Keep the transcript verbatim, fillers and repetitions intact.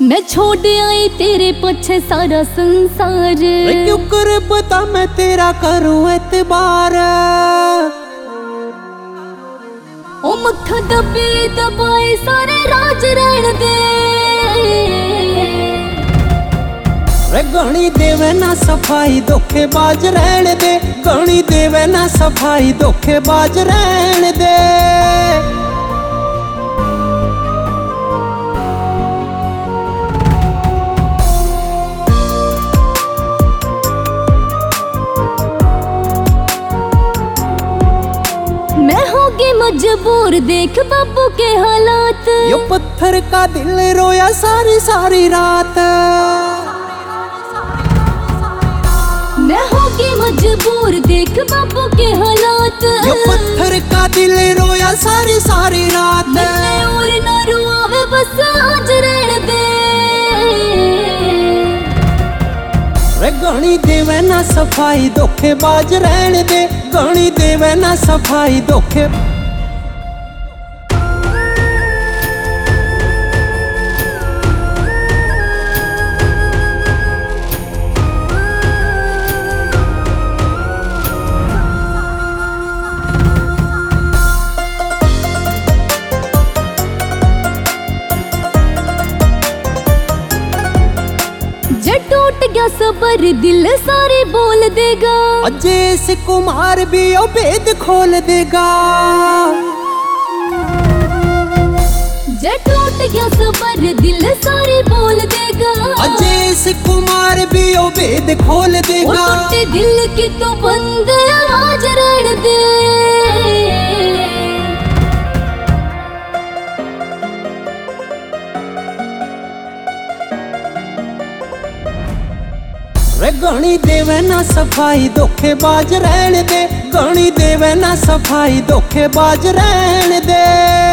मैं छोड़ आई तेरे पीछे सारा संसार, क्यों कर बता मैं तेरा करूं एतबार। ओ मक्खा दबे दबाए सारे राज रहन दे, रे गणी देवे ना सफाई धोखेबाज रहन दे, गणी देवे ना सफाई धोखेबाज रहन दे। मैं होगी मजबूर देख बाबू के हालात, यो पत्थर का दिल रोया सारी सारी रात। मैं होगी मजबूर देख बाबू के हालात, यो पत्थर का दिल रोया सारी सारी रात। मैं और ना रुआवे बस आज रहन दे, रे गणी देवे ना सफाई धोखेबाज रहन दे, गणी देवे ना सफाई धोखे। टूट गया सबर दिल सारे बोल देगा, अजय कुमार भी ओ भेद खोल देगा। जे टूट गया सबर दिल सारे बोल देगा, अजय कुमार भी ओ भेद खोल देगा। टूटे दिल की तो बंद आवाज रहन दे, रे गणी देवे ना सफाई धोखेबाज रहन दे, गणी देवे ना सफाई धोखेबाज रहन दे।